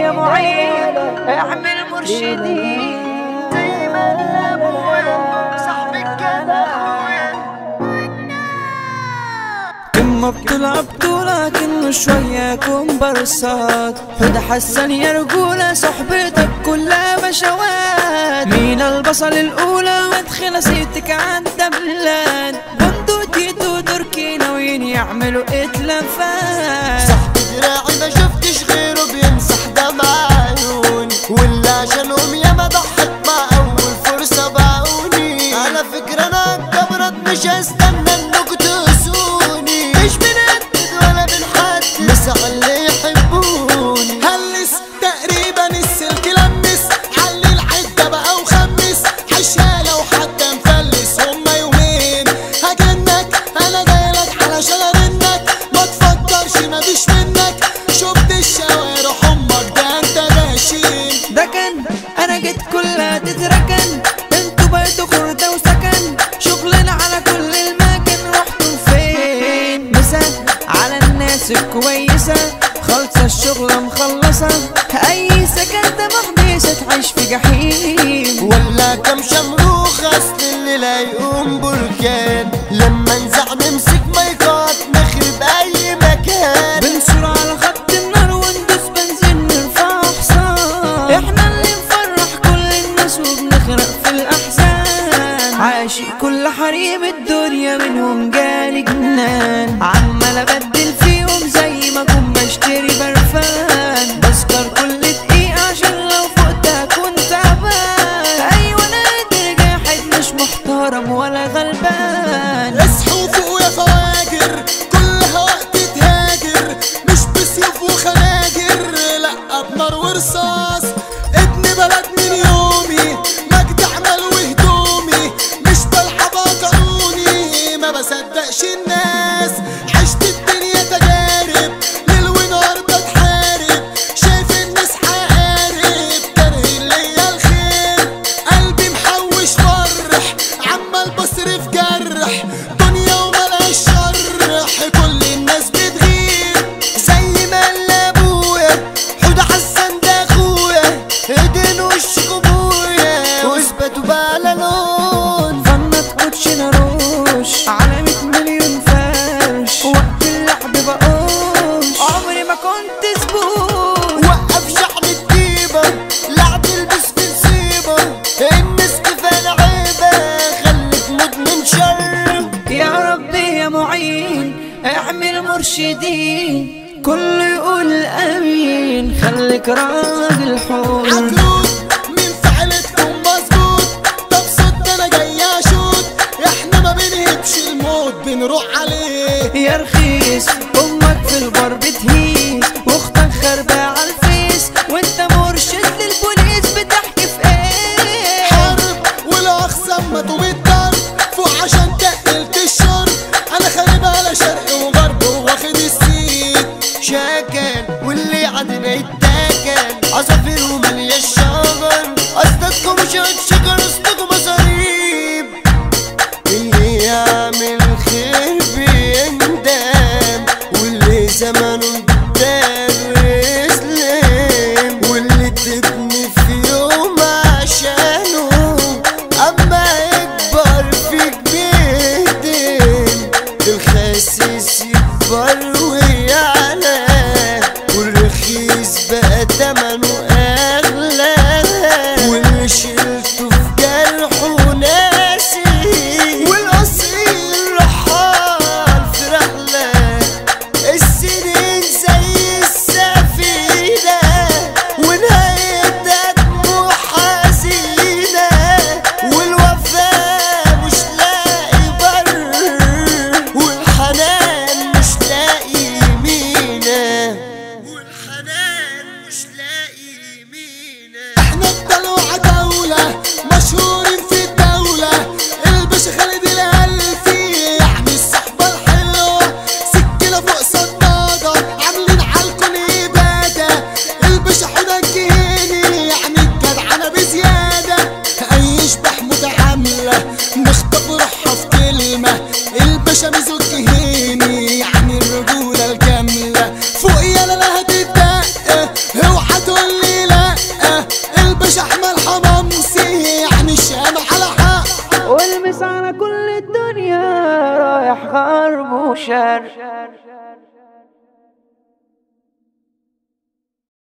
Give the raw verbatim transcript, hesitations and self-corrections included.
يا معين اعمل مرشدين زي ما ابويا صاحبك كان اخويا. كم بتلعب بطولة كأنه شوية كومبارسات، حد حسن يا رجولة صحبتك كلها بشوات. مين البصل الأولى وادخل سيتك عند بلاد بندوتي تركي ناويين يعملوا اتلافات. صاحبي دراعي ما شفتش غيره بيمسح دمع عيوني، واللي عشانهم ياما ضحت مع أول فرصة باعوني. على فكرة أنا الكبرت مش هستنى إنكوا تقسوني، مش بنقدد ولا بنحدد بس اللي يحبوني. هلس تقريبا السلك لمس، علي العدة بقى وخمس، حشالة وحتى مفلس هما يومين هجنك. أنا جايلك علشان أرنك، ما تفكرش مفيش منك، شفت الشوارع أمك ده أنت غاشين. ده كان أنا جيت كلها تتركن، انتوا بقيتوا خردة وسكن، شغلنا على كل المكان رحتوا فين؟ مسا على الناس الكويسة خالصة الشغلة مخلصة، أي سكن ده محبسة تعيش في جحيم. ولا كم شمروخ أصل اللي لا يقوم بركان، لما نزع نمسك مايكات نخرب أي مكان. بنصور على خط النار وندوس بنزين نرفع حصان، احنا اللي نفرح كل الناس وبنغرق في الأحزان. عاشق كل حريم الدنيا منهم جالي جنان، عمال أبدل فيهم زي ما كنت بشتري برفان. بسكر كل دقيقة عشان لو فقت أكون تعبان. أيوة أنا قادر جاحد مش محترم ولا غلبان. اصحوا فوق يا فواجر كلها وقت تهاجر، مش بسيوف وخناجر لأ بنار ورصاص. ابن بلد من يومي مجد عمل وهدومي، مش بلعب قانوني ما بصدقش الناس. عشت الدنيا تجارب ليل ونهار بتحارب، شايف الناس حقارب كاره ليا الخير. قلبي محوش فرح عمال بصرف جرح، دنيا وملهاش شرح كل الناس بتغير. زي ما قال ابويا حوده حسن ده اخويا، ايدين وشك ابويا واثبتوا بقى على لون. فنط كوتشينا روش على مية مليون فرش، وقت اللعب بقوش عمري ما كنت زبون. وقف شعب الديبة لعب البس في نصيبة، الناس كفاية عيبة خليك مدمن شر. يا ربي يا معين اعمل مرشدين، كله يقول امين، خليك راجل حور. عجلوت من فعلتكم مظبوط، طب صد انا جاي اشوط، احنا ما بنهبش الموت بنروح عليه. يا رخيص امك في البر بتهيس، واختك خربة على الفيس، وانت مرشد للبوليس بتحكي في ايه؟ حرب والاخصام ماتوا بالضرب فوق عشان تقلت الشرب. انا خارب على شرق وغرب واخد السيد شاكل، واللي عدنا يتاكل عصافير ومالية الشجر. قصدكم مش هتشجر قصدكم مصاريب، اللي يعمل خير بيندم، واللي زمانه قدام يسلم. مس على كل الدنيا رايح غرب وشرق.